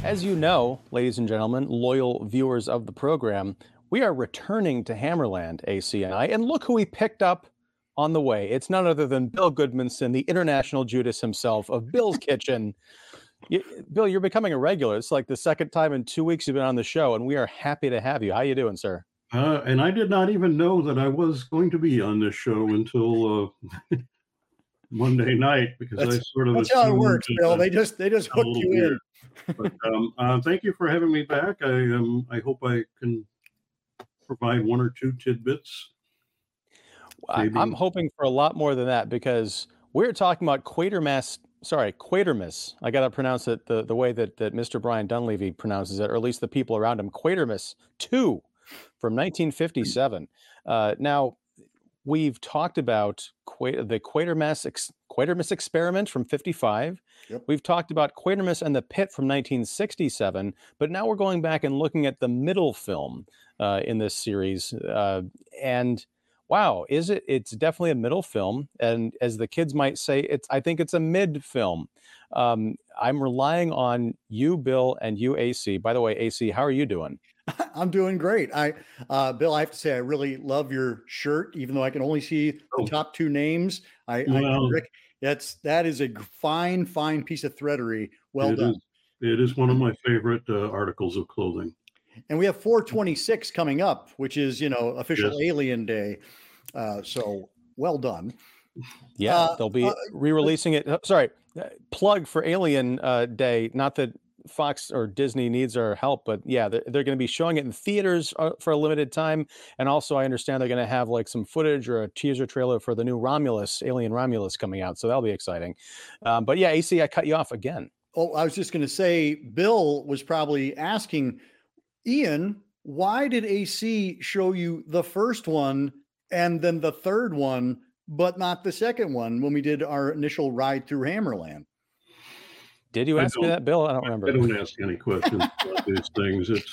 As you know, ladies and gentlemen, loyal viewers of the program, we are returning to Hammerland, AC and I, and look who we picked up on the way. It's none other than Bill Goodmanson, the international Judas himself of Bill's Kitchen. Bill, you're becoming a regular. It's like the second time in 2 weeks you've been on the show, and we are happy to have you. How you doing, sir? And I did not even know that I was going to be on this show until Monday night because I sort of that's how it works, Bill. They just hook you weird. In. But thank you for having me back. I hope I can provide one or two tidbits. I'm hoping for a lot more than that because we're talking about Quatermass. I got to pronounce it the way that Mr. Brian Dunleavy pronounces it, or at least the people around him. Quatermass 2 from 1957. Now, we've talked about the Quatermass experiment from 55. Yep. We've talked about Quatermass and the Pit from 1967, but now we're going back and looking at the middle film in this series. And wow, it's definitely a middle film. And as the kids might say, I think it's a mid film. I'm relying on you, Bill, and you, AC. By the way, AC, how are you doing? I'm doing great. Bill, I have to say, I really love your shirt, even though I can only see the top two names. Rick, that is a fine piece of threadery. Well done. It is one of my favorite articles of clothing. And we have 4/26 coming up, which is, official Alien Day. So well done. Yeah, they'll be re-releasing it. Plug for Alien Day. Not that Fox or Disney needs our help, but yeah, they're going to be showing it in theaters for a limited time. And also, I understand they're going to have like some footage or a teaser trailer for the new Alien Romulus coming out. So that'll be exciting. But yeah, AC, I cut you off again. Oh, I was just going to say, Bill was probably asking, Ian, why did AC show you the first one and then the third one, but not the second one when we did our initial ride through Hammerland? Did you ask me that, Bill? I don't remember. I don't ask any questions about these things. It's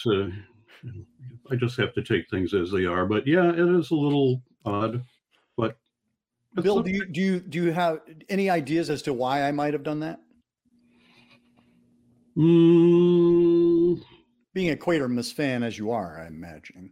I just have to take things as they are. But yeah, it is a little odd. But Bill, do you have any ideas as to why I might have done that? Being a Quatermass fan as you are, I'm imagining.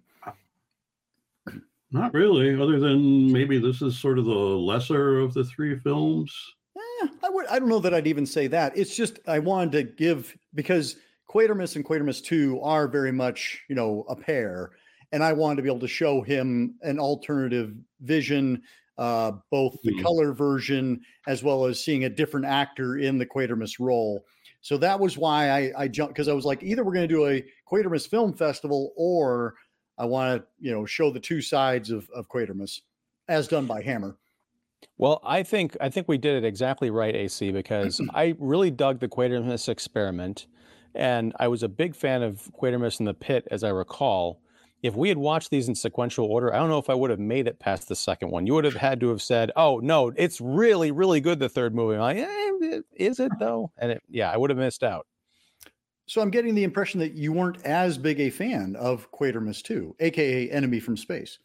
Not really, other than maybe this is sort of the lesser of the three films. I don't know that I'd even say that. It's just I wanted to give, because Quatermass and Quatermass 2 are very much, a pair. And I wanted to be able to show him an alternative vision, both the color version as well as seeing a different actor in the Quatermass role. So that was why I jumped, because I was like, either we're going to do a Quatermass Film Festival or I want to, show the two sides of Quatermass as done by Hammer. Well, I think we did it exactly right, AC, because I really dug the Quatermass experiment, and I was a big fan of Quatermass in the Pit, as I recall. If we had watched these in sequential order, I don't know if I would have made it past the second one. You would have had to have said, "Oh no, it's really, really good." The third movie, I'm like, is it though? And I would have missed out. So I'm getting the impression that you weren't as big a fan of Quatermass 2, aka Enemy from Space.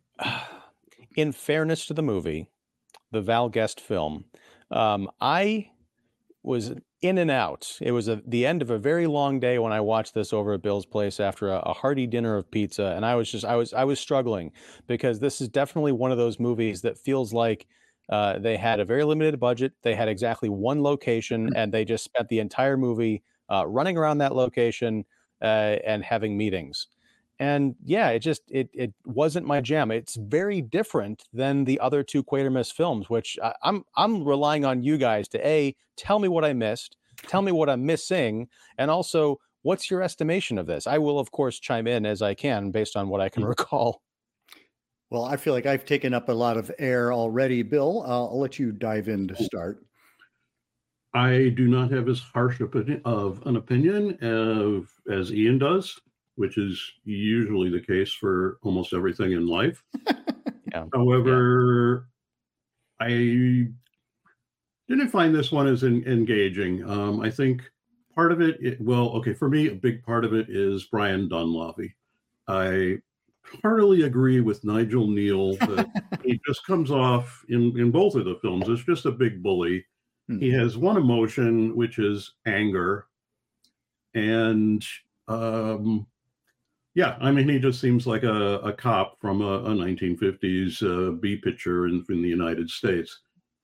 In fairness to the movie, the Val Guest film, I was in and out. It was the end of a very long day when I watched this over at Bill's place after a hearty dinner of pizza, and I was struggling because this is definitely one of those movies that feels like they had a very limited budget. They had exactly one location, and they just spent the entire movie running around that location and having meetings. And yeah, it wasn't my jam. It's very different than the other two Quatermass films, which I'm relying on you guys to tell me what I missed, tell me what I'm missing, and also what's your estimation of this? I will of course chime in as I can based on what I can recall. Well, I feel like I've taken up a lot of air already, Bill. I'll let you dive in to start. I do not have as harsh of an opinion as Ian does, which is usually the case for almost everything in life. However, I didn't find this one as engaging. I think part of it, for me, a big part of it is Brian Dunleavy. I heartily agree with Nigel Neal that he just comes off in both of the films as just a big bully. He has one emotion, which is anger. And yeah, I mean, he just seems like a cop from a 1950s B picture in the United States.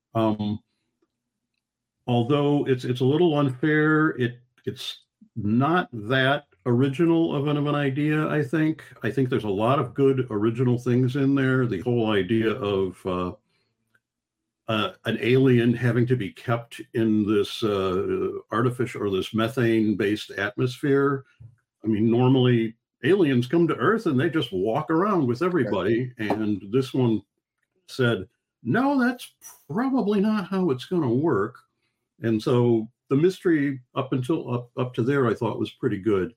Although it's a little unfair, it's not that original of an idea. I think there's a lot of good original things in there. The whole idea of an alien having to be kept in this artificial or this methane-based atmosphere. I mean, normally aliens come to Earth and they just walk around with everybody, and this one said, "No, that's probably not how it's going to work." And so the mystery up to there, I thought was pretty good.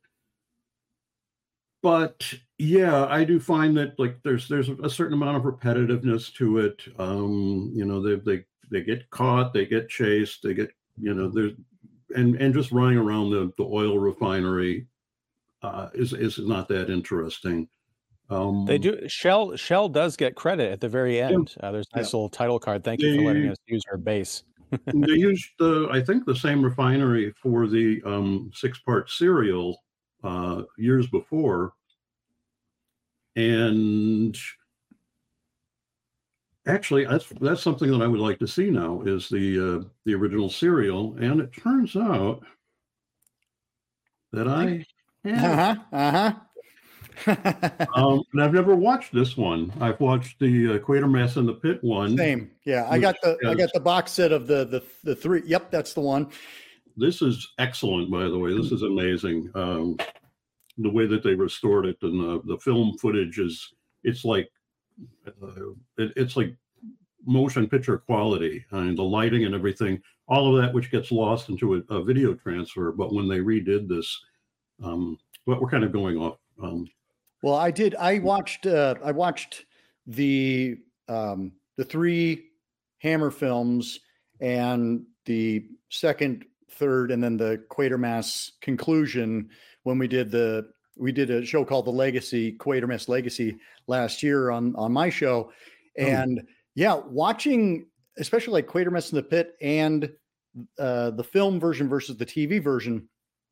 But yeah, I do find that like there's a certain amount of repetitiveness to it. You know, they get caught, they get chased, they get, you know, there's and just running around the oil refinery is not that interesting. They do. Shell does get credit at the very end. There's a nice little title card. Thank you for letting us use her base. They used I think the same refinery for the 6-part serial years before, and actually that's something that I would like to see now is the original serial, and it turns out that I have. And I've never watched this one. I've watched the Quatermass in the Pit one. Same, yeah. I got the box set of the three. Yep, that's the one. This is excellent, by the way. This is amazing. The way that they restored it, and the film footage it's like motion picture quality, and the lighting and everything, all of that, which gets lost into a video transfer. But when they redid this, but we're kind of going off. Well, I watched the 3 Hammer films and the second, third, and then the Quatermass conclusion when we did a show called The Legacy, Quatermass Legacy, last year on my show. And yeah, watching especially like Quatermass in the Pit and the film version versus the TV version,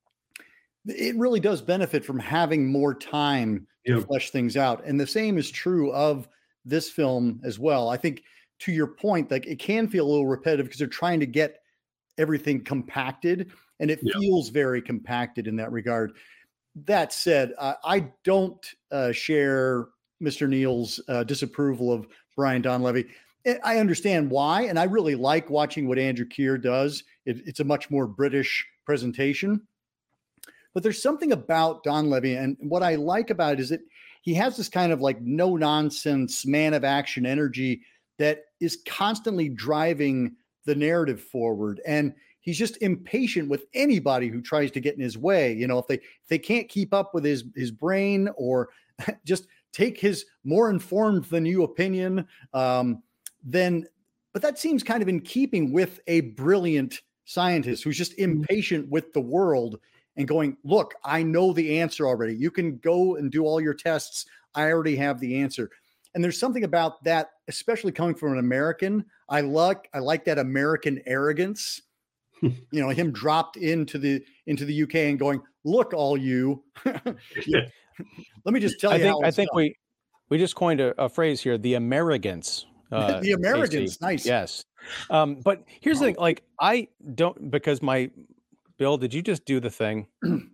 it really does benefit from having more time to flesh things out. And the same is true of this film as well. I think, to your point, like it can feel a little repetitive because they're trying to get everything compacted, and it feels very compacted in that regard. That said, I don't share Mr. Neal's disapproval of Brian Donlevy. I understand why, and I really like watching what Andrew Keir does. It's a much more British presentation. But there's something about Donlevy, and what I like about it is that he has this kind of like no nonsense man of action energy that is constantly driving the narrative forward. And he's just impatient with anybody who tries to get in his way. You know, if they can't keep up with his brain or just take his more informed than you opinion, but that seems kind of in keeping with a brilliant scientist who's just impatient with the world and going, look, I know the answer already. You can go and do all your tests. I already have the answer. And there's something about that, especially coming from an American. I like that American arrogance. You know, him dropped into the UK and going, look, all you. Let me just tell you. I think we just coined a phrase here: the Americans. The Americans, AC. nice. Yes. But here's the thing: like I don't, because Bill, did you just do the thing?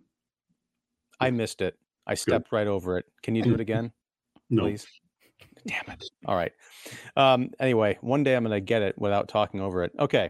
I missed it. I stepped right over it. Can you do it again? No. Please? Damn it. All right. Anyway, one day I'm going to get it without talking over it. Okay.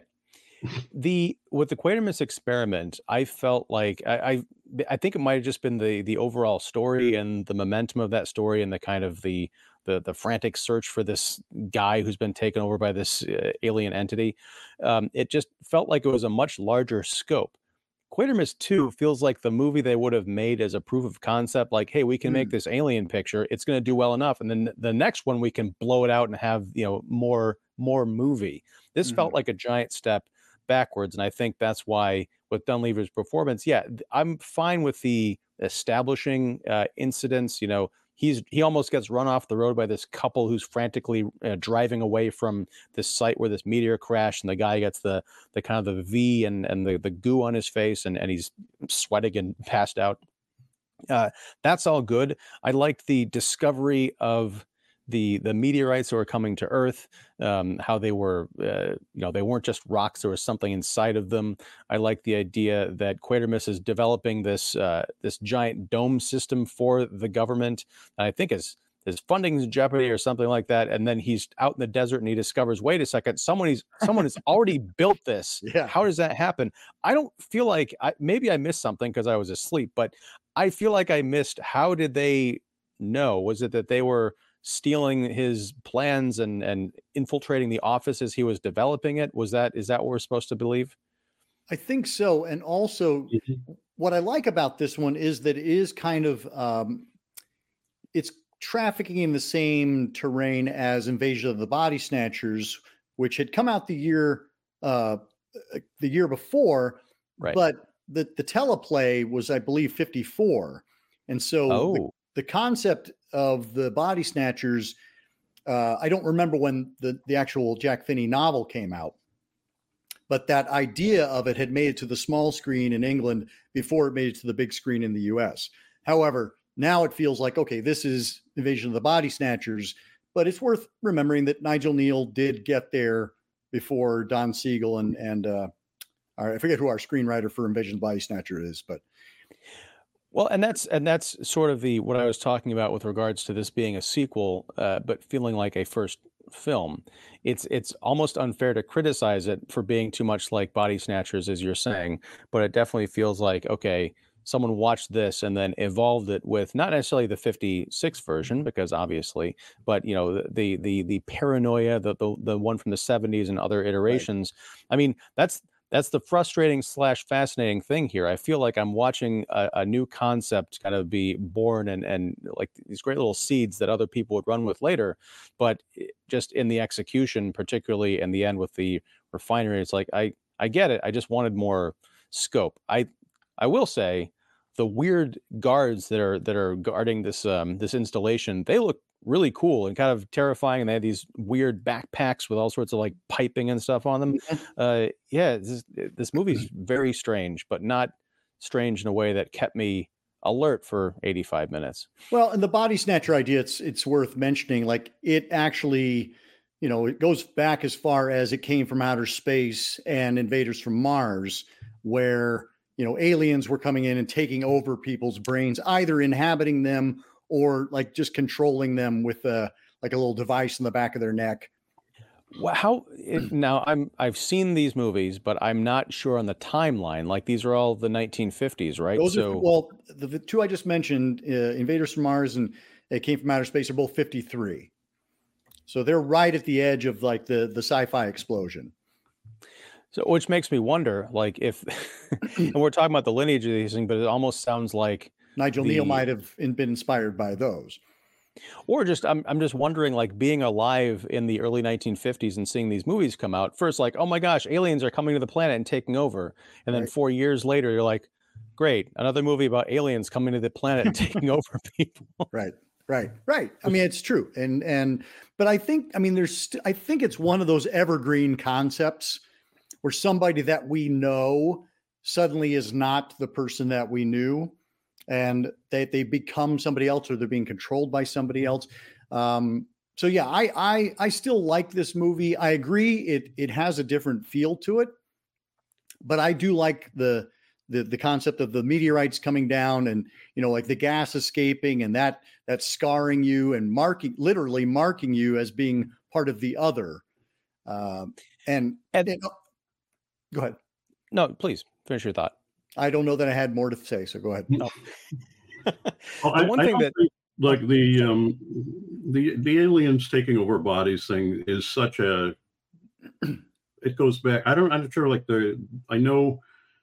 With the Quatermass experiment, I felt like I think it might have just been the overall story and the momentum of that story and the kind of the frantic search for this guy who's been taken over by this alien entity. It just felt like it was a much larger scope. Quatermass 2 feels like the movie they would have made as a proof of concept, like, hey, we can make this alien picture. It's going to do well enough. And then the next one, we can blow it out and have, more movie. This felt like a giant step backwards. And I think that's why with Dunleavy's performance, I'm fine with the establishing incidents. You know, he almost gets run off the road by this couple who's frantically driving away from this site where this meteor crashed, and the guy gets the kind of the V and the goo on his face, and he's sweating and passed out. That's all good. I liked the discovery of the meteorites that were coming to Earth, how they were, they weren't just rocks. There was something inside of them. I like the idea that Quatermass is developing this giant dome system for the government. And I think his funding is in jeopardy or something like that. And then he's out in the desert and he discovers, wait a second, someone has already built this. Yeah. How does that happen? I don't feel like maybe I missed something because I was asleep, but I feel like I missed, how did they know? Was it that they were stealing his plans and infiltrating the office as he was developing it? Is that what we're supposed to believe? I think so. And also what I like about this one is that it is kind of, it's trafficking in the same terrain as Invasion of the Body Snatchers, which had come out the year before, right? But the teleplay was, I believe, 54. And so the concept of the Body Snatchers, I don't remember when the actual Jack Finney novel came out, but that idea of it had made it to the small screen in England before it made it to the big screen in the US. However, now it feels like, okay, this is Invasion of the Body Snatchers, but it's worth remembering that Nigel Neal did get there before Don Siegel and I forget who our screenwriter for Invasion of the Body Snatcher is, but. Well, and that's sort of what I was talking about with regards to this being a sequel, but feeling like a first film. It's almost unfair to criticize it for being too much like Body Snatchers, as you're saying, but it definitely feels like, okay, someone watched this and then evolved it with not necessarily the 56 version, because obviously, but the paranoia, the one from the 70s and other iterations. Right. I mean, that's the frustrating / fascinating thing here. I feel like I'm watching a new concept kind of be born and like these great little seeds that other people would run with later. But just in the execution, particularly in the end with the refinery, it's like, I get it. I just wanted more scope. I will say the weird guards that are guarding this installation, they look really cool and kind of terrifying, and they had these weird backpacks with all sorts of like piping and stuff on them. This movie's very strange, but not strange in a way that kept me alert for 85 minutes. Well, and the Body Snatcher idea, it's worth mentioning, like it actually, it goes back as far as it came from outer space and Invaders from Mars, where aliens were coming in and taking over people's brains, either inhabiting them or like just controlling them with like a little device in the back of their neck. Well, now I've seen these movies, but I'm not sure on the timeline. Like these are all the 1950s, right? The two I just mentioned, Invaders from Mars and It Came from Outer Space, are both 53. So they're right at the edge of like the sci-fi explosion. So, which makes me wonder, like if, and we're talking about the lineage of these things, but it almost sounds like Nigel Neal might have been inspired by those. Or just, I'm just wondering, like being alive in the early 1950s and seeing these movies come out, first like, oh my gosh, aliens are coming to the planet and taking over. And then 4 years later, you're like, great, another movie about aliens coming to the planet and taking over people. Right. I mean, it's true. But I think, I think it's one of those evergreen concepts where somebody that we know suddenly is not the person that we knew, and they become somebody else, or they're being controlled by somebody else. So yeah, I still like this movie. I agree. It has a different feel to it, but I do like the concept of the meteorites coming down and, like the gas escaping and that scarring you and literally marking you as being part of the other. And go ahead. No, please finish your thought. I don't know that I had more to say, so go ahead. No. One thing that, like the aliens taking over bodies thing is such a, it goes back. I'm not sure. Like I know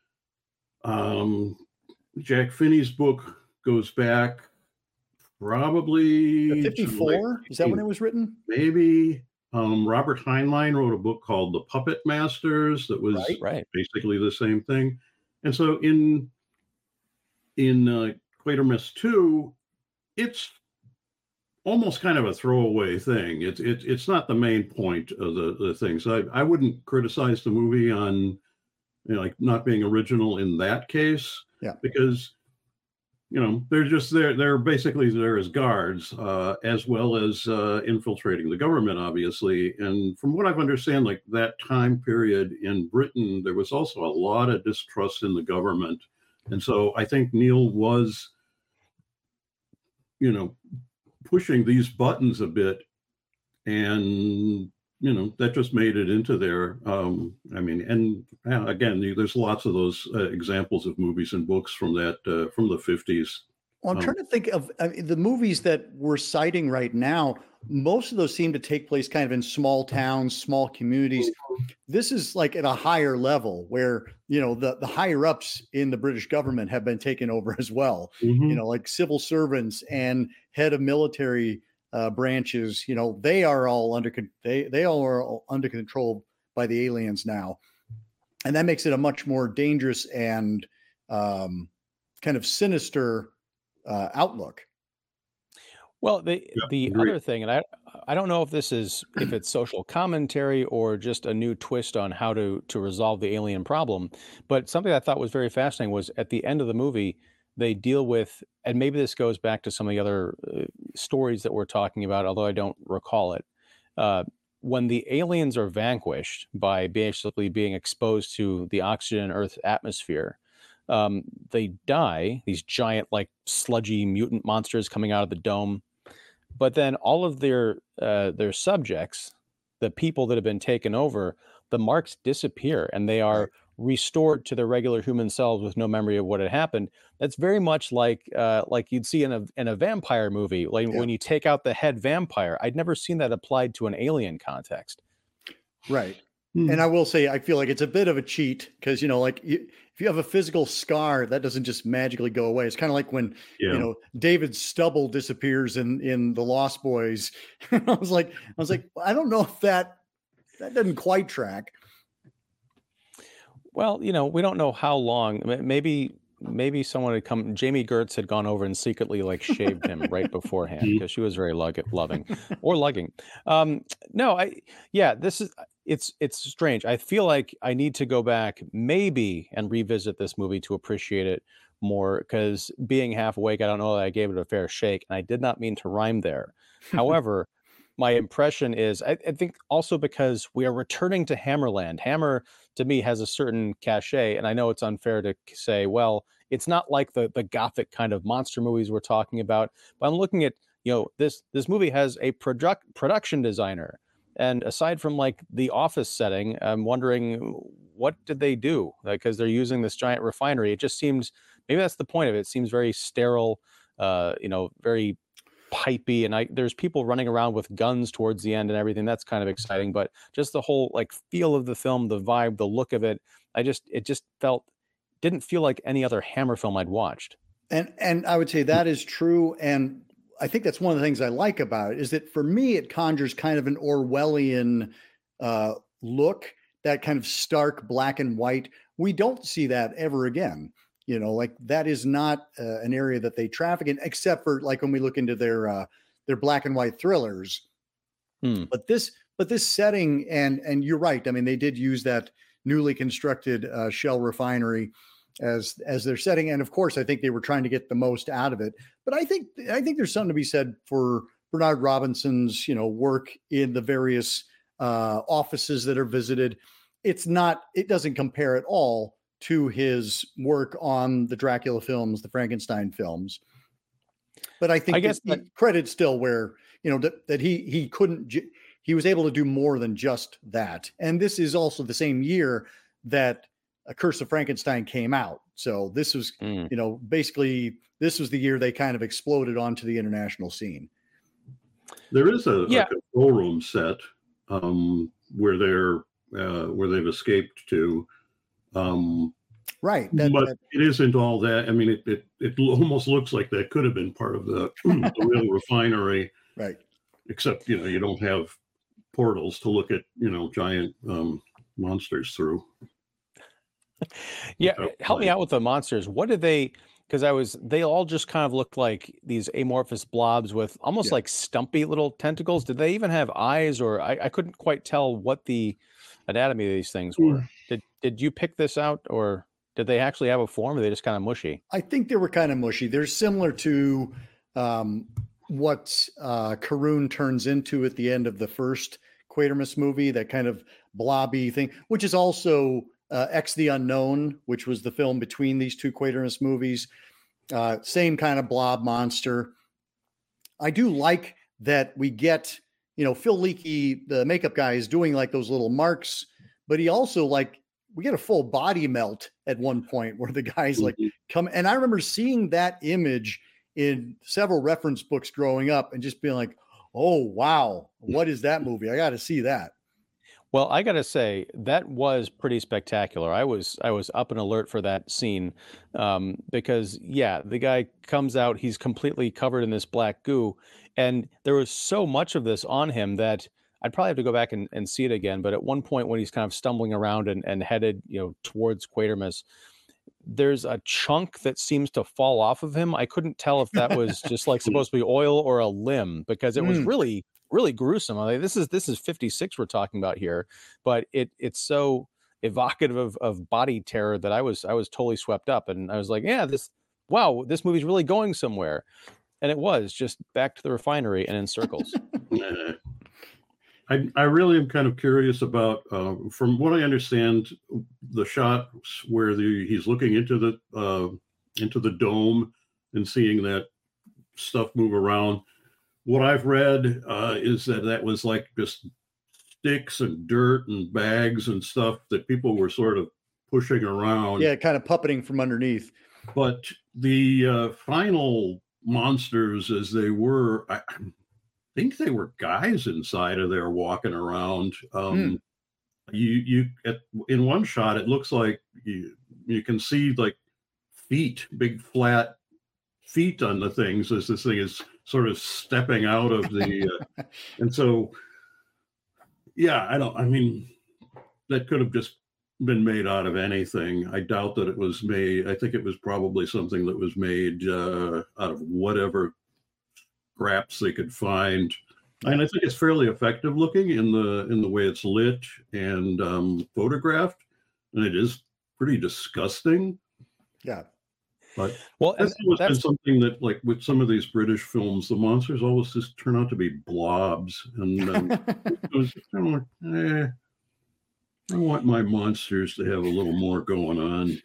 Jack Finney's book goes back probably 54. Is that when it was written? Maybe. Robert Heinlein wrote a book called The Puppet Masters that was right. basically the same thing. And so in Quatermass 2, it's almost kind of a throwaway thing. It's not the main point of the thing. So I wouldn't criticize the movie on like not being original in that case. Yeah. Because they're just there. They're basically there as guards, as well as infiltrating the government, obviously. And from what I've understand, like that time period in Britain, there was also a lot of distrust in the government. And so I think Neil was, pushing these buttons a bit, and that just made it into there. And again, there's lots of those examples of movies and books from that from the 50s. Well, I'm trying to think of the movies that we're citing right now. Most of those seem to take place kind of in small towns, small communities. This is like at a higher level where, the higher ups in the British government have been taken over as well. Mm-hmm. Like civil servants and head of military branches, they are all they all are under control by the aliens now. And that makes it a much more dangerous and kind of sinister outlook. Well, the other thing, and I don't know if it's social commentary or just a new twist on how to resolve the alien problem, but something I thought was very fascinating was at the end of the movie, they deal with, and maybe this goes back to some of the other stories that we're talking about, although I don't recall it. When the aliens are vanquished by basically being exposed to the oxygen in Earth's atmosphere, they die, these giant, like sludgy mutant monsters coming out of the dome. But then all of their subjects, the people that have been taken over, the marks disappear and they are restored to their regular human selves with no memory of what had happened. That's very much like you'd see in a vampire movie, like when you take out the head vampire. I'd never seen that applied to an alien context. Right. And I will say, I feel like it's a bit of a cheat because, if you have a physical scar, that doesn't just magically go away. It's kind of like when, David Stubble disappears in The Lost Boys. I was like, I don't know if that doesn't quite track. Well, we don't know how long. Maybe someone had come. Jamie Gertz had gone over and secretly shaved him right beforehand because she was very loving or lugging. It's strange. I feel like I need to go back maybe and revisit this movie to appreciate it more because being half awake, I don't know that I gave it a fair shake, and I did not mean to rhyme there. However, my impression is I think also because we are returning to Hammerland. Hammer to me has a certain cachet, and I know it's unfair to say, well, it's not like the gothic kind of monster movies we're talking about, but I'm looking at, this movie has a production designer. And aside from the office setting, I'm wondering what did they do? Because they're using this giant refinery. It just seems, maybe that's the point of it. It seems very sterile, very pipey, and there's people running around with guns towards the end and everything. That's kind of exciting, but just the whole feel of the film, the vibe, the look of it, it just didn't feel like any other Hammer film I'd watched. And I would say that is true. And I think that's one of the things I like about it is that for me, it conjures kind of an Orwellian look, that kind of stark black and white. We don't see that ever again. That is not an area that they traffic in, except for when we look into their black and white thrillers. But this setting, and you're right. I mean, they did use that newly constructed Shell refinery as their setting, and of course, I think they were trying to get the most out of it. But I think there's something to be said for Bernard Robinson's work in the various offices that are visited. It doesn't compare at all to his work on the Dracula films, the Frankenstein films. But I think credit still where, that he was able to do more than just that. And this is also the same year that A Curse of Frankenstein came out. So this was, basically this was the year they kind of exploded onto the international scene. There is a control room set where they've escaped to. Right. But it isn't all that. I mean, it almost looks like that could have been part of the real refinery. Right. Except, you don't have portals to look at, giant monsters through. Yeah. Help me out with the monsters. What do they, because they all just kind of looked like these amorphous blobs with almost Yeah. like stumpy little tentacles. Did they even have eyes, or I couldn't quite tell what the anatomy of these things were. Did you pick this out, or did they actually have a form, or are they just kind of mushy? I think they were kind of mushy. They're similar to what Karun turns into at the end of the first Quatermass movie, that kind of blobby thing, which is also X the Unknown, which was the film between these two Quatermass movies. Same kind of blob monster. I do like that we get, Phil Leakey, the makeup guy, is doing like those little marks, but he also we get a full body melt at one point where the guy's like come. And I remember seeing that image in several reference books growing up and just being like, oh, wow, what is that movie? I got to see that. Well, I gotta say that was pretty spectacular. I was up and alert for that scene, because the guy comes out, he's completely covered in this black goo, and there was so much of this on him that I'd probably have to go back and see it again. But at one point when he's kind of stumbling around and headed towards Quatermass, there's a chunk that seems to fall off of him. I couldn't tell if that was just like supposed to be oil or a limb, because it was really gruesome. I mean, this is 56 we're talking about here, but it's so evocative of body terror that I was totally swept up, and I was like, this movie's really going somewhere, and it was just back to the refinery and in circles. I really am kind of curious about, from what I understand, the shot where he's looking into the dome and seeing that stuff move around. What I've read is that was like just sticks and dirt and bags and stuff that people were sort of pushing around. Yeah, kind of puppeting from underneath. But the final monsters, as they were, I think they were guys inside of there walking around. You in one shot, it looks like you can see like feet, big flat feet on the things as this thing is sort of stepping out of the and so I mean that could have just been made out of anything. I doubt that it was made. I think it was probably something that was made out of whatever scraps they could find. And I think it's fairly effective looking in the way it's lit and photographed, and it is pretty disgusting. Yeah. But that's always been something that, like with some of these British films, the monsters always just turn out to be blobs, and it was kind of like, I want my monsters to have a little more going on.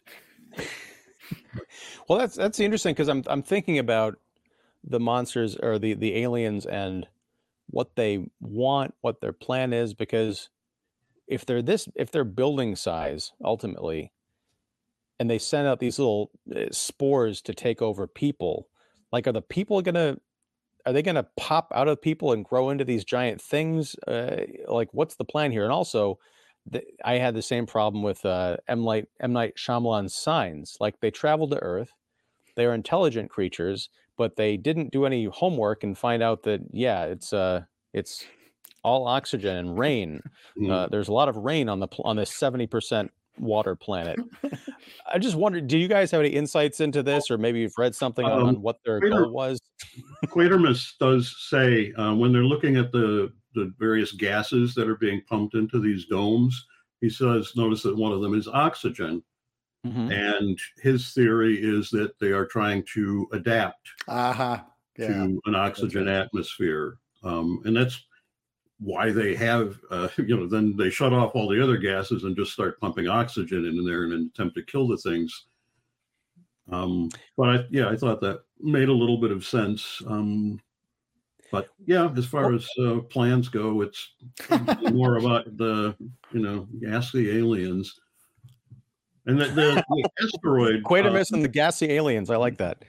Well, that's interesting, because I'm thinking about the monsters or the aliens and what they want, what their plan is, because if they're building size ultimately, and they send out these little spores to take over people, like are they gonna pop out of people and grow into these giant things? Like what's the plan here? And also, I had the same problem with M. Night Shyamalan's Signs. Like they travel to Earth, they are intelligent creatures, but they didn't do any homework and find out that it's all oxygen and rain. There's a lot of rain on this 70% water planet. I just wondered, do you guys have any insights into this, or maybe you've read something on what their goal was? Quatermass does say when they're looking at the various gases that are being pumped into these domes, he says, notice that one of them is oxygen. And his theory is that they are trying to adapt to an oxygen atmosphere. And that's why they have, then they shut off all the other gases and just start pumping oxygen in there in an attempt to kill the things. But I thought that made a little bit of sense. But as far as plans go, it's more about the, gassy aliens. And the asteroid. Quatermass and the gassy aliens. I like that.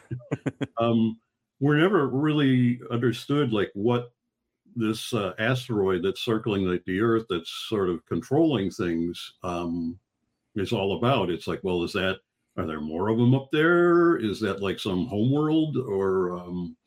We're never really understood like what this asteroid that's circling like the Earth, that's sort of controlling things, is all about. It's like, well, are there more of them up there? Is that like some homeworld, or?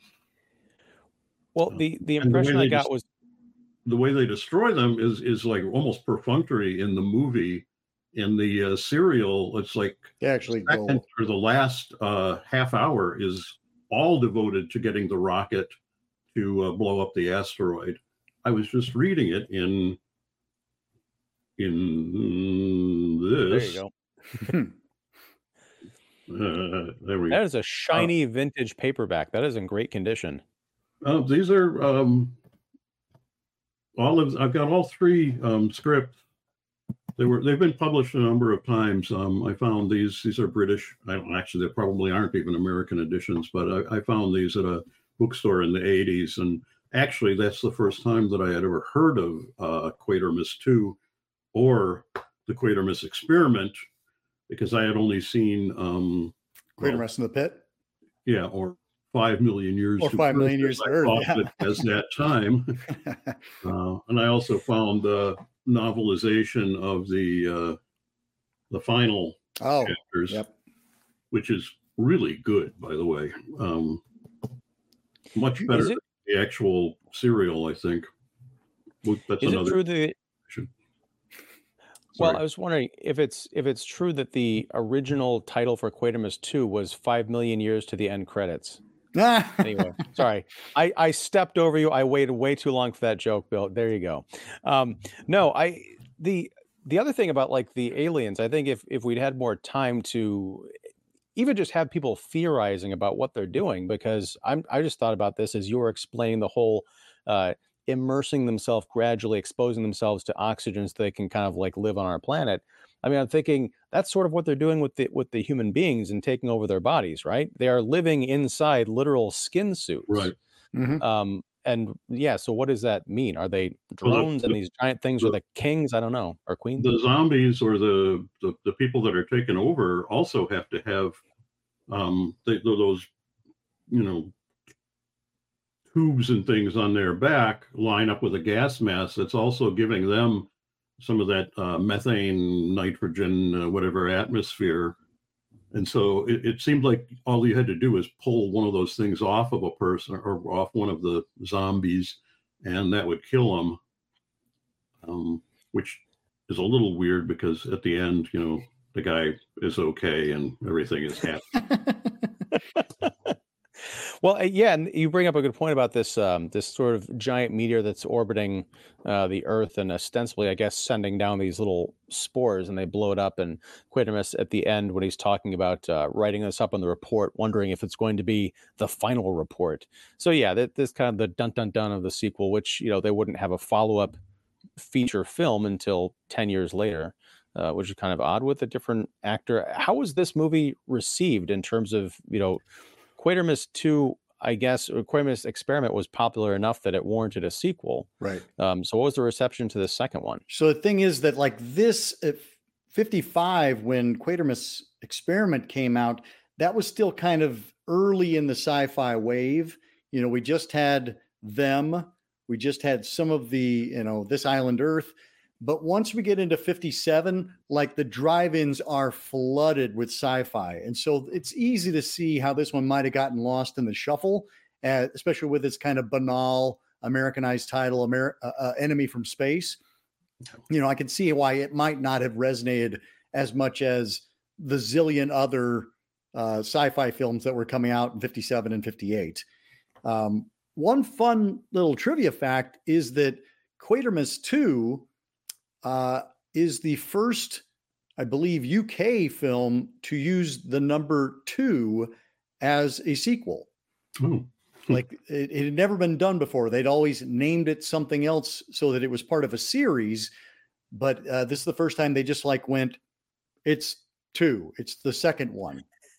Well, the impression I got was the way they destroy them is like almost perfunctory in the movie. In the serial, it's like They actually the second go. or the last half hour is all devoted to getting the rocket to blow up the asteroid. I was just reading it in There you this. go. There we That go. is a shiny vintage paperback. That is in great condition. These are I've got all three scripts. They've been published a number of times. I found these are British. I don't actually, they probably aren't even American editions, but I found these at a bookstore in the 80s. And actually, that's the first time that I had ever heard of Quatermass 2 or the Quatermass Experiment, because I had only seen Quatermass in the Pit. Yeah, or 5 million years Or to 5 million years to Earth, yeah. As that time. And I also found the novelization of the final chapters, which is really good, by the way. Much better than the actual serial, I think. That's is it true that? Well, I was wondering if it's true that the original title for Quatermass 2 was 5 million years to the end credits. Anyway, sorry, I stepped over you. I waited way too long for that joke, Bill. There you go. No, the other thing about like the aliens, I think if we'd had more time to even just have people theorizing about what they're doing, because I just thought about this as you were explaining the whole immersing themselves, gradually exposing themselves to oxygen so they can kind of like live on our planet. I mean, I'm thinking that's sort of what they're doing with the human beings and taking over their bodies, right? They are living inside literal skin suits. Right. Mm-hmm. And yeah, so what does that mean? Are they drones and these giant things are the kings? I don't know, or queens? The zombies or the people that are taken over also have to have those, tubes and things on their back line up with a gas mask that's also giving them some of that methane, nitrogen, whatever atmosphere. And so it seemed like all you had to do was pull one of those things off of a person or off one of the zombies, and that would kill them, which is a little weird because at the end, the guy is okay and everything is happy. Well, yeah, and you bring up a good point about this this sort of giant meteor that's orbiting the Earth and ostensibly, I guess, sending down these little spores, and they blow it up. And Quatermass at the end, when he's talking about writing this up on the report, wondering if it's going to be the final report. So yeah, this kind of the dun dun dun of the sequel, which they wouldn't have a follow up feature film until 10 years later. Which is kind of odd with a different actor. How was this movie received in terms of Quatermass 2, I guess, or Quatermass Experiment was popular enough that it warranted a sequel. Right. So what was the reception to the second one? So the thing is that like this, at 55, when Quatermass Experiment came out, that was still kind of early in the sci-fi wave. We just had Them. We just had some of the, This Island Earth. But once we get into 57, like the drive-ins are flooded with sci-fi. And so it's easy to see how this one might have gotten lost in the shuffle, especially with its kind of banal Americanized title, Enemy from Space. I can see why it might not have resonated as much as the zillion other sci-fi films that were coming out in 57 and 58. One fun little trivia fact is that Quatermass 2 is the first, I believe, UK film to use the number 2 as a sequel. Oh. Like it had never been done before. They'd always named it something else so that it was part of a series. But this is the first time they just went, it's 2. It's the second one.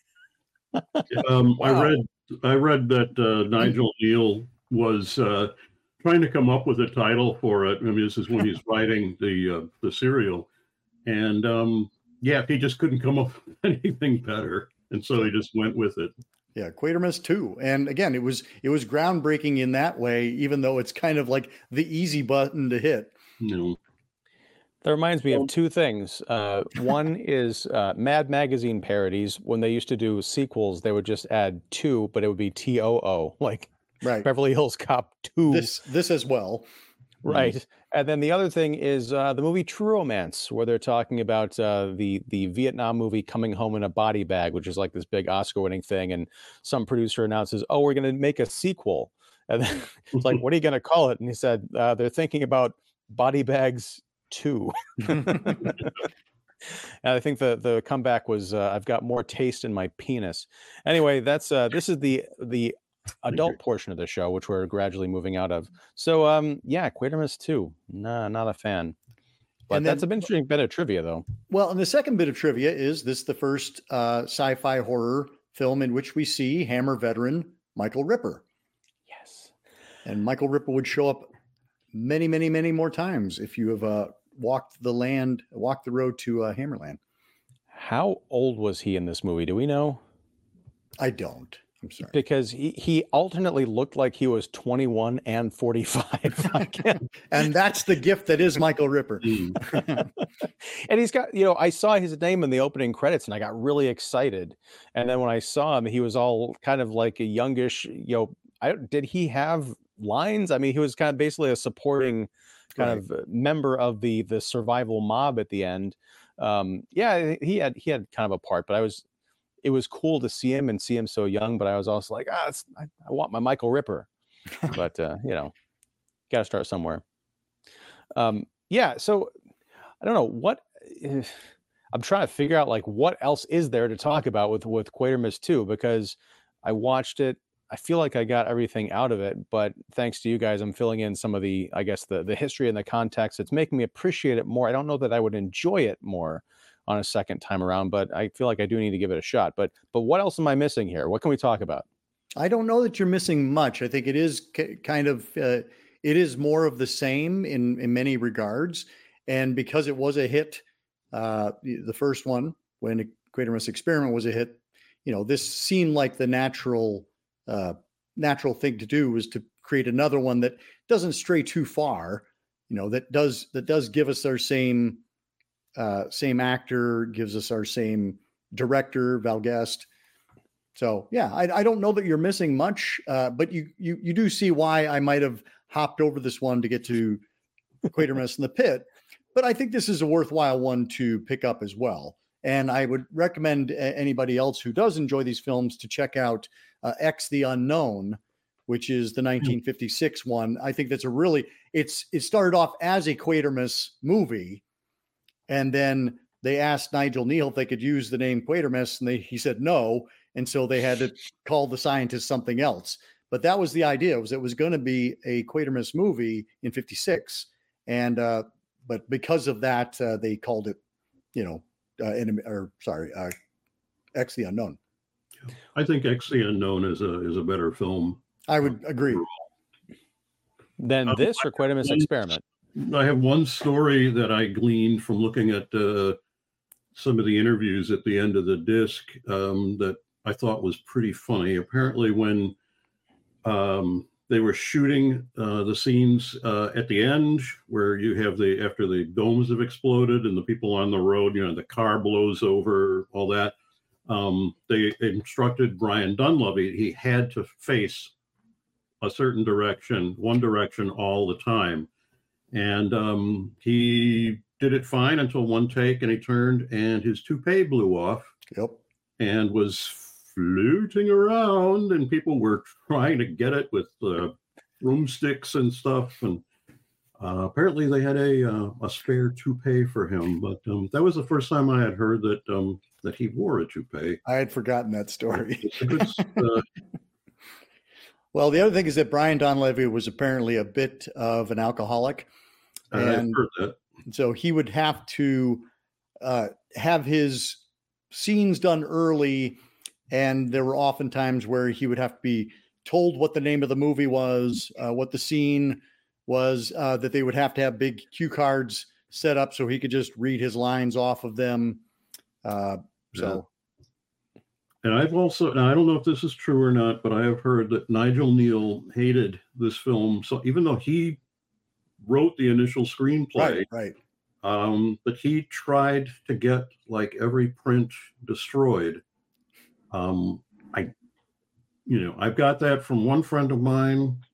Wow. I read that Nigel Neal was trying to come up with a title for it. I mean, this is when he's writing the serial, and he just couldn't come up with anything better, and so he just went with it. Yeah, Quatermass 2, and again, it was groundbreaking in that way, even though it's kind of like the easy button to hit. That reminds me of two things. One is Mad Magazine parodies. When they used to do sequels, they would just add 2, but it would be TOO, like right. Beverly Hills Cop 2. This as well. Right. And then the other thing is the movie True Romance, where they're talking about the Vietnam movie Coming Home in a Body Bag, which is like this big Oscar-winning thing. And some producer announces, "Oh, we're going to make a sequel." And then it's like, "What are you going to call it?" And he said, "They're thinking about Body Bags 2." And I think the comeback was, "I've got more taste in my penis." Anyway, that's this is the adult portion of the show, which we're gradually moving out of. So, yeah, Quatermass 2. Nah, not a fan. But And that's then, an interesting bit of trivia, though. well, and the second bit of trivia is this the first sci-fi horror film in which we see Hammer veteran Michael Ripper. Yes. And Michael Ripper would show up many, many, many more times if you have walked the road to Hammerland. How old was he in this movie? Do we know? I don't. I'm sorry. Because he alternately looked like he was 21 and 45. And that's the gift that is Michael Ripper. And he's got, I saw his name in the opening credits and I got really excited. And then when I saw him, he was all kind of like a youngish, did he have lines? I mean, he was kind of basically a supporting kind of member of the survival mob at the end. Yeah, he had kind of a part, but it was cool to see him so young, but I was also like, I want my Michael Ripper. But got to start somewhere. Yeah, so I don't know what I'm trying to figure out, like, what else is there to talk about with Quatermass 2, because I watched it. I feel like I got everything out of it, but thanks to you guys, I'm filling in some of the, I guess, the history and the context. It's making me appreciate it more. I don't know that I would enjoy it more on a second time around, but I feel like I do need to give it a shot. But what else am I missing here? What can we talk about? I don't know that you're missing much. I think it is kind of it is more of the same in many regards, and because it was a hit, the first one, when the Quatermass Experiment was a hit, this seemed like the natural thing to do was to create another one that doesn't stray too far, that does give us our same actor, gives us our same director, Val Guest. So yeah, I don't know that you're missing much, but you do see why I might have hopped over this one to get to Quatermass in the Pit. But I think this is a worthwhile one to pick up as well. And I would recommend anybody else who does enjoy these films to check out X the Unknown, which is the 1956 one. I think that's it started off as a Quatermass movie, and then they asked Nigel Neal if they could use the name Quatermass, and he said no, and so they had to call the scientist something else. But that was the idea. It was going to be a Quatermass movie in 56, and but because of that, they called it, X the Unknown. I think X the Unknown is a better film. I would agree. Than this or Quatermass Experiment? I have one story that I gleaned from looking at some of the interviews at the end of the disc that I thought was pretty funny. Apparently, when they were shooting the scenes at the end where you have after the domes have exploded and the people on the road, the car blows over, all that. They instructed Brian Dunleavy he had to face a certain one direction all the time. And he did it fine until one take, and he turned and his toupee blew off. Yep. And was floating around, and people were trying to get it with broomsticks and stuff. And apparently they had a spare toupee for him. But that was the first time I had heard that he wore a toupee. I had forgotten that story. Well, the other thing is that Brian Donlevy was apparently a bit of an alcoholic. And I've heard that. So he would have to have his scenes done early. And there were often times where he would have to be told what the name of the movie was, what the scene was, that they would have to have big cue cards set up so he could just read his lines off of them. And I've also, now I don't know if this is true or not, but I have heard that Nigel Neal hated this film. So even though he wrote the initial screenplay, right. But he tried to get like every print destroyed. I've got that from one friend of mine.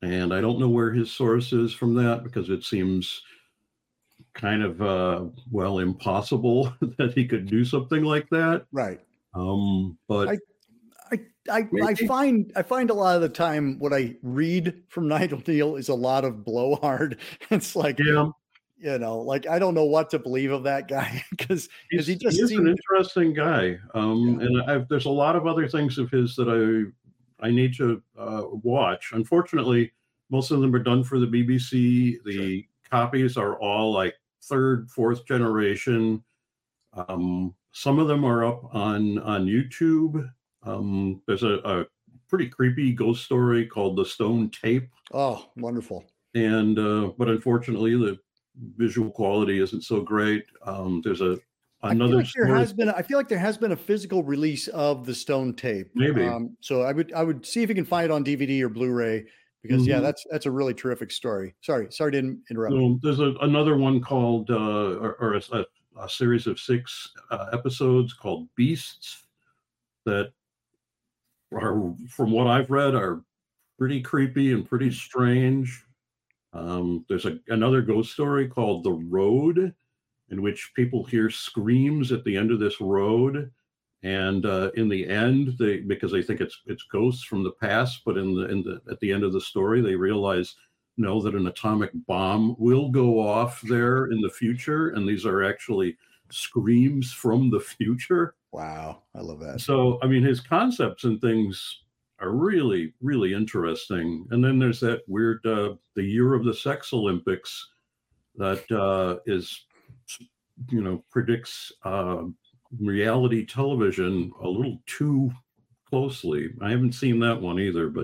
and I don't know where his source is from that, because it seems kind of well, impossible that he could do something like that. Right. But I find a lot of the time what I read from Nigel Kneale is a lot of blowhard. It's like, yeah, you know, like I don't know what to believe of that guy because he he just is seemed an interesting guy. And there's a lot of other things of his that I need to watch. Unfortunately, most of them are done for the BBC. The copies are all like third, fourth generation. Some of them are up on YouTube. There's a pretty creepy ghost story called The Stone Tape. Oh, wonderful. And but unfortunately the visual quality isn't so great. There's another story. I feel like there has been a physical release of The Stone Tape. Maybe. So I would see if you can find it on DVD or Blu-ray, because yeah, that's a really terrific story. Sorry to interrupt. There's another one called or a series of 6 episodes called Beasts that are, from what I've read, are pretty creepy and pretty strange. There's another ghost story called The Road, in which people hear screams at the end of this road, and in the end, because they think it's ghosts from the past, but at the end of the story, they realize that an atomic bomb will go off there in the future, and these are actually screams from the future. Wow, I love that. So, I mean, his concepts and things are really, really interesting. And then there's that weird the Year of the Sex Olympics that is, predicts reality television a little too closely. I haven't seen that one either, but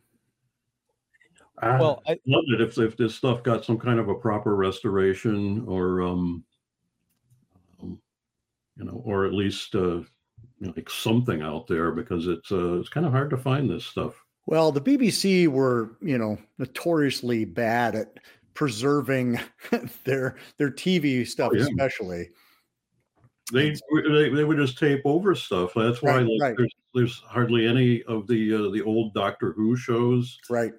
I love it if this stuff got some kind of a proper restoration, or or at least like something out there, because it's kind of hard to find this stuff. Well, the BBC were, notoriously bad at preserving their TV stuff, especially. They would just tape over stuff. That's why there's hardly any of the old Doctor Who shows. Right.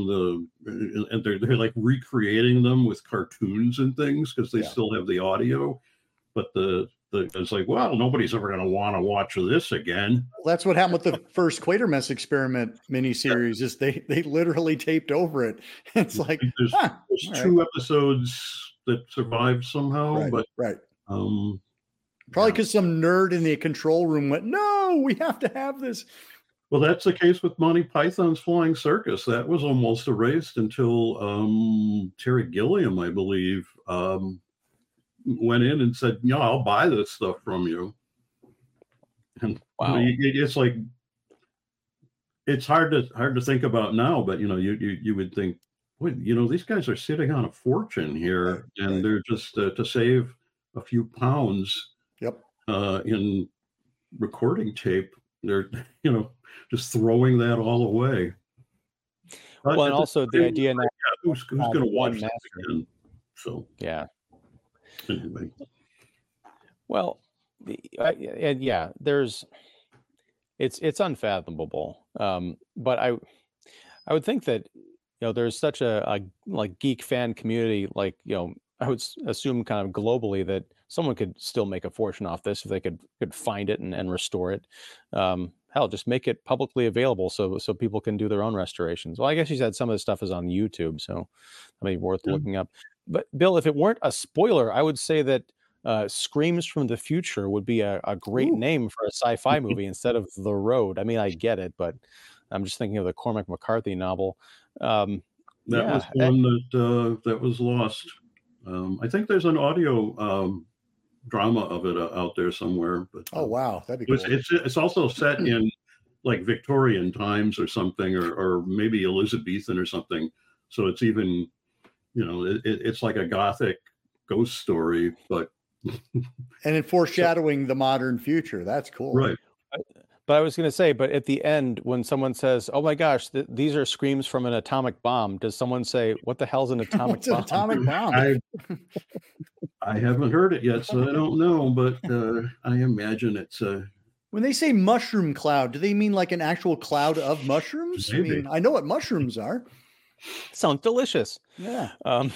And they're like recreating them with cartoons and things, because they still have the audio, but it's like, well, nobody's ever going to want to watch this again. Well, that's what happened with the first Quatermass Experiment miniseries. Is they literally taped over it. It's like there's 2 episodes that survived somehow, but probably because some nerd in the control room went, "No, we have to have this." Well, that's the case with Monty Python's Flying Circus. That was almost erased until Terry Gilliam, I believe, went in and said, I'll buy this stuff from you. And wow. It's like, it's hard to think about now, but you would think, boy, these guys are sitting on a fortune here, and they're just to save a few pounds in recording tape, they're just throwing that all away. Well, and also the idea now, who's going to watch that again? So yeah. Anyway. Well, there's it's unfathomable. But I would think that there's such a like geek fan community, like I would assume kind of globally, that someone could still make a fortune off this if they could find it and restore it. Hell, just make it publicly available so people can do their own restorations. Well, I guess you said some of the stuff is on YouTube, so that may be worth looking up. But Bill, if it weren't a spoiler, I would say that Screams from the Future would be a great name for a sci-fi movie instead of The Road. I mean, I get it, but I'm just thinking of the Cormac McCarthy novel. That was one that was lost. I think there's an audio drama of it out there somewhere. But oh wow, that'd be cool. It's also set in like Victorian times or something, or maybe Elizabethan or something. So it's even it's like a gothic ghost story, but and in foreshadowing the modern future. That's cool, right? But I was going to say, but at the end, when someone says, "Oh my gosh, these are screams from an atomic bomb," does someone say, "What the hell's an atomic bomb?" An atomic bomb? I haven't heard it yet, so I don't know, but I imagine it's When they say mushroom cloud, do they mean like an actual cloud of mushrooms? Maybe. I mean, I know what mushrooms are. Sounds delicious. Yeah. Um,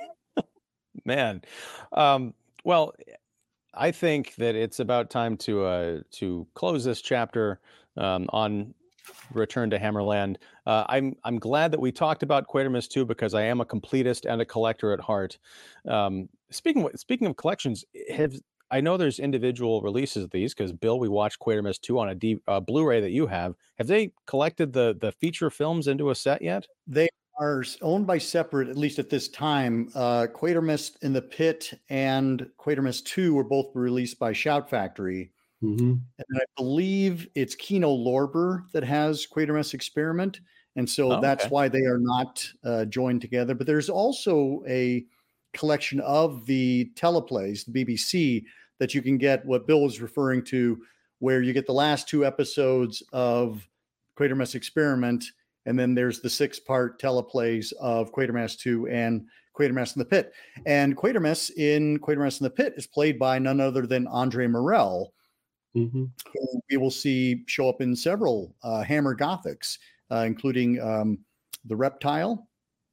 man. Well, I think that it's about time to close this chapter on Return to Hammerland. I'm glad that we talked about Quatermass 2 because I am a completist and a collector at heart. Speaking of collections, I know there's individual releases of these because Bill, we watched Quatermass 2 on a Blu-ray that you have. Have they collected the feature films into a set yet? They are owned by separate, at least at this time. Quatermass in the Pit and Quatermass 2 were both released by Shout Factory. Mm-hmm. And I believe it's Kino Lorber that has Quatermass Experiment. And so that's why they are not joined together. But there's also a collection of the teleplays, the BBC, that you can get what Bill was referring to, where you get the last 2 episodes of Quatermass Experiment, and then there's the 6-part teleplays of Quatermass 2 and Quatermass in the Pit. And Quatermass in the Pit is played by none other than Andre Morel, Mm-hmm. who we will see show up in several Hammer Gothics, including The Reptile.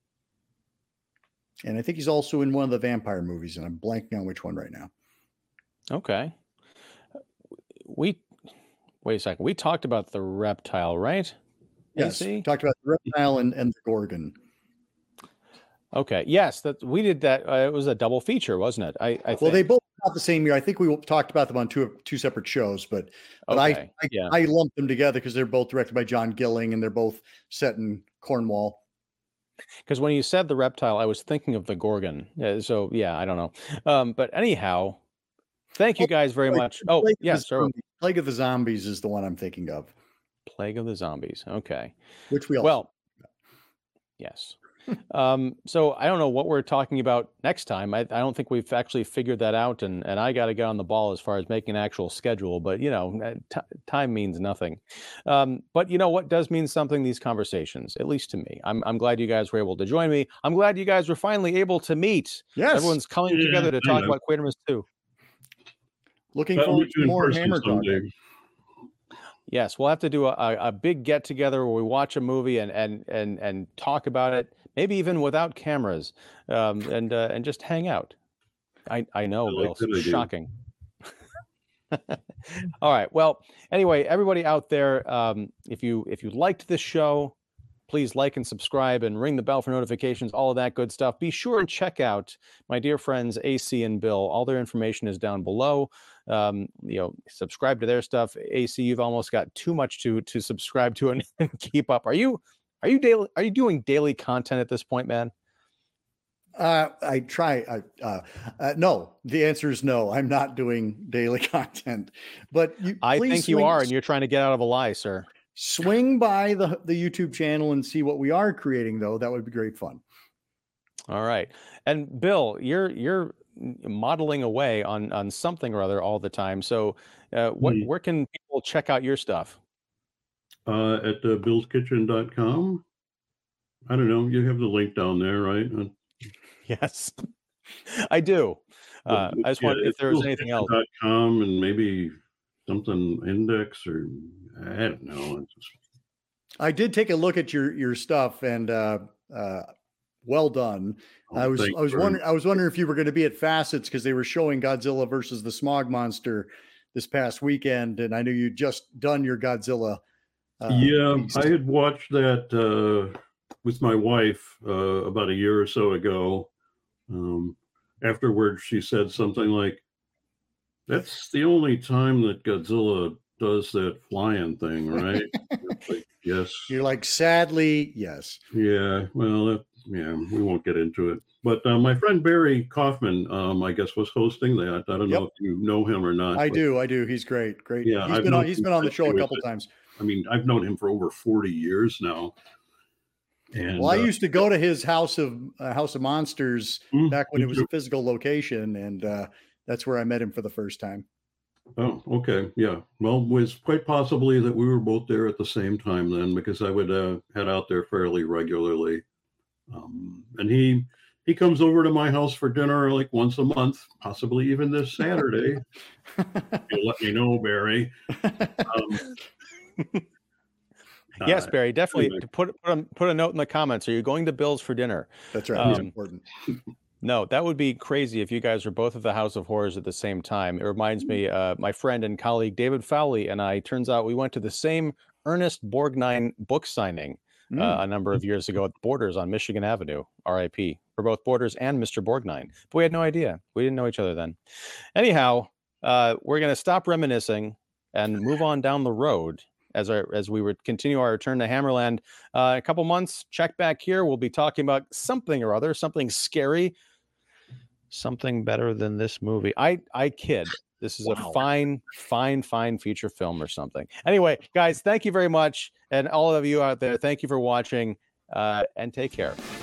And I think he's also in one of the vampire movies, and I'm blanking on which one right now. Okay. Wait a second. We talked about The Reptile, right? Yes, AC? talked about The Reptile and the Gorgon. Okay. Yes, that we did that. It was a double feature, wasn't it? I Well, think. they both out the same year. I think we talked about them on two separate shows, but Okay, I lumped them together because they're both directed by John Gilling and they're both set in Cornwall. Because when you said The Reptile, I was thinking of the Gorgon. So yeah, I don't know. But anyhow, thank you guys very much. Oh, yes, sir. Plague of the Zombies is the one I'm thinking of. Plague of the Zombies. Okay. Which we also yes. So I don't know what we're talking about next time. I don't think we've actually figured that out, and I got to get on the ball as far as making an actual schedule. But time means nothing. But you know what does mean something? These conversations, at least to me. I'm glad you guys were able to join me. I'm glad you guys were finally able to meet. Yes, everyone's coming together to talk about Quatermass 2. Looking forward to more Hammer talk. Yes, we'll have to do a big get together where we watch a movie and talk about it. Maybe even without cameras, and just hang out. I know, Bill. Shocking. All right. Well, anyway, everybody out there, if you liked this show, please like and subscribe and ring the bell for notifications. All of that good stuff. Be sure and check out my dear friends AC and Bill. All their information is down below. Subscribe to their stuff. AC, you've almost got too much to subscribe to and keep up. Are you doing daily content at this point, man? I try. No, the answer is no. I'm not doing daily content, but I think you are, and you're trying to get out of a lie, sir. Swing by the YouTube channel and see what we are creating, though. That would be great fun. All right. And Bill, you're modeling away on something or other all the time. So where can people check out your stuff? At billskitchen.com. I don't know. You have the link down there, right? Yes, I do. I just want if there was anything else. .com and maybe something index or I don't know. I did take a look at your stuff and well done. I was wondering if you were going to be at Facets because they were showing Godzilla versus the Smog Monster this past weekend, and I knew you'd just done your Godzilla. Piece. I had watched that with my wife about a year or so ago. Afterwards, she said something like, "That's the only time that Godzilla does that flying thing, right?" Like, yes. You're like, sadly, yes. Yeah. Well, we won't get into it. But my friend Barry Kaufman, I guess, was hosting that. I don't know if you know him or not. I do. He's great. Yeah. He's been on the show a couple times. I mean, I've known him for over 40 years now. And, I used to go to his House of Monsters back when it was a physical location, and that's where I met him for the first time. Oh, okay. Yeah. Well, it was quite possibly that we were both there at the same time then, because I would head out there fairly regularly. And he comes over to my house for dinner like once a month, possibly even this Saturday. You let me know, Barry. Yes, Barry, definitely anyway. to put a note in the comments. Are you going to Bill's for dinner? That's right. It's important. No, that would be crazy if you guys were both at the House of Horrors at the same time. It reminds me, my friend and colleague David Fowley and I, turns out we went to the same Ernest Borgnine book signing a number of years ago at Borders on Michigan Avenue, RIP, for both Borders and Mr. Borgnine. But we had no idea. We didn't know each other then. Anyhow, we're going to stop reminiscing and move on down the road as we would continue our return to Hammerland. A couple months, check back here. We'll be talking about something or other, something scary, something better than this movie. I kid. This is a fine feature film or something. Anyway, guys, thank you very much. And all of you out there, thank you for watching, and take care.